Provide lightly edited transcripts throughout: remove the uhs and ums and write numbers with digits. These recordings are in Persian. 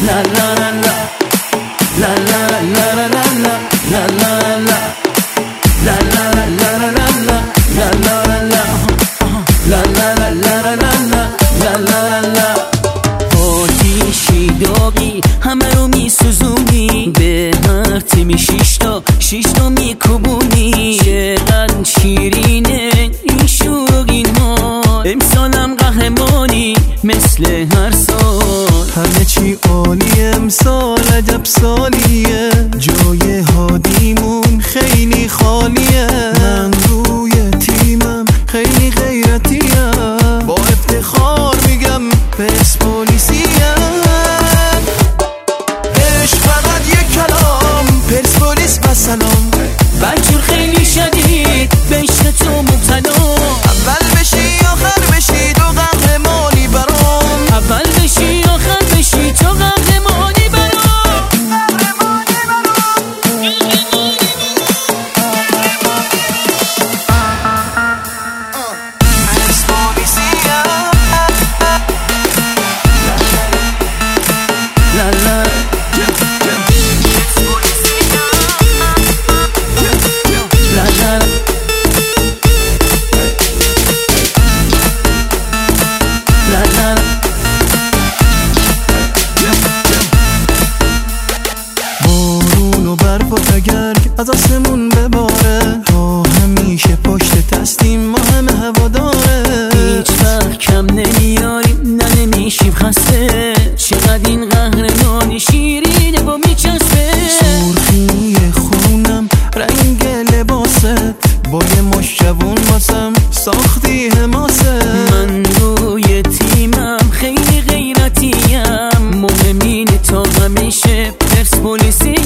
La la la la, la la la la la la, la la la, la la la la la la, la la la, la la la la la, la la. آتیشی داغی همه رو میسوزونی، به هر تیمی شیشتا میکوبونی. چقدر شیرینه این شور و این حال، امسالم قهرمانی مثل هر سال. همه چی عالی امسال، عجب سالیه، جای هادیمون خیلی خالیه. من روی تیمم خیلی غیرتیم، با افتخار میگم پرسپولیسیم. عشق فقط یک کلام، پرسپولیس و سلام. بچور خیلی شدید به عشق تو مبتلا، اول بشی آخر بشی تو قهرمانی برام. اول بشی آخر بشی تو قهرمانی برام. لا لا از آسمون بباره، ما همیشه پشت دستیم، ما همه هواداره. هیچ وقت کم نمیاریم نه نمیشیم خسته، چقدر این قهرمانی شیرینه و میچسبه. سرخی خونم رنگ لباست، با یه مشت جوون واسم ساختی حماست. من روی تیمم خیلی غیرتیم، مهم اینه تا همیشه پرسپولیسیم.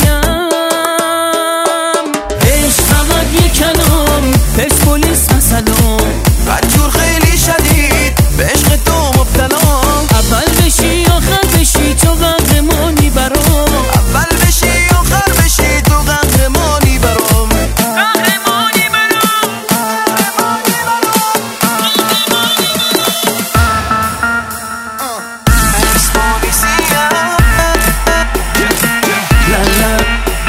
پرسپولیس و سلام، بچور خیلی شدید به عشق تو مبتلا. اول بشی آخر بشی تو قهرمانی برام. اول بشی آخر بشی تو قهرمانی برام. قهرمانی برام. پرسپولیسیم. لا لا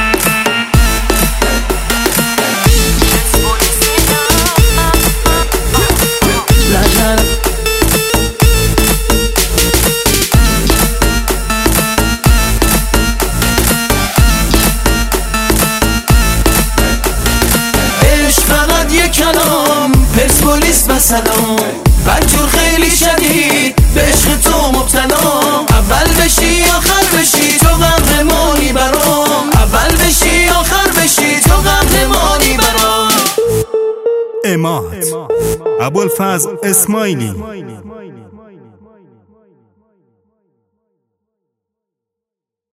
کلام، پرسپولیس و سلام. بچور خیلی شدید به عشق تو مبتلا، اول بشی آخر بشی تو قهرمانی برام. اول بشی آخر بشی تو قهرمانی برام. اماد ابوالفضل اسماعیلی.